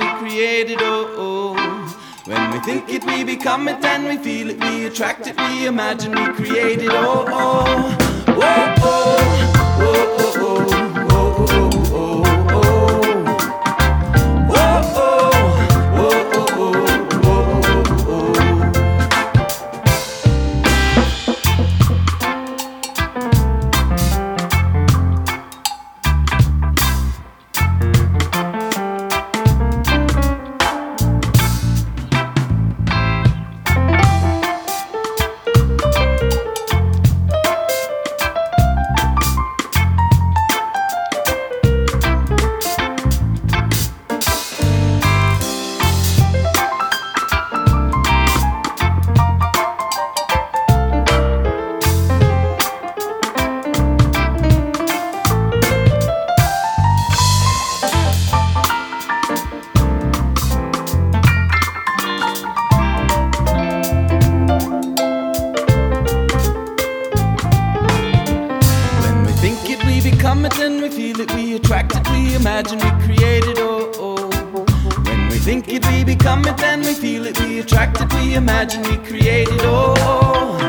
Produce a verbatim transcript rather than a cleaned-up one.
we create it, oh, oh. When we think it, we become it, and we feel it, we attract it, we imagine we create it, oh, oh. Whoa, oh, oh, oh, oh, oh, oh, oh, oh. Whoa, oh, oh, oh, oh, oh, oh, oh. Become it, and we feel it, we attract it, we imagine we create it, oh, oh. When we think it, we become it, and we feel it, we attract it, we imagine we create it, oh, oh.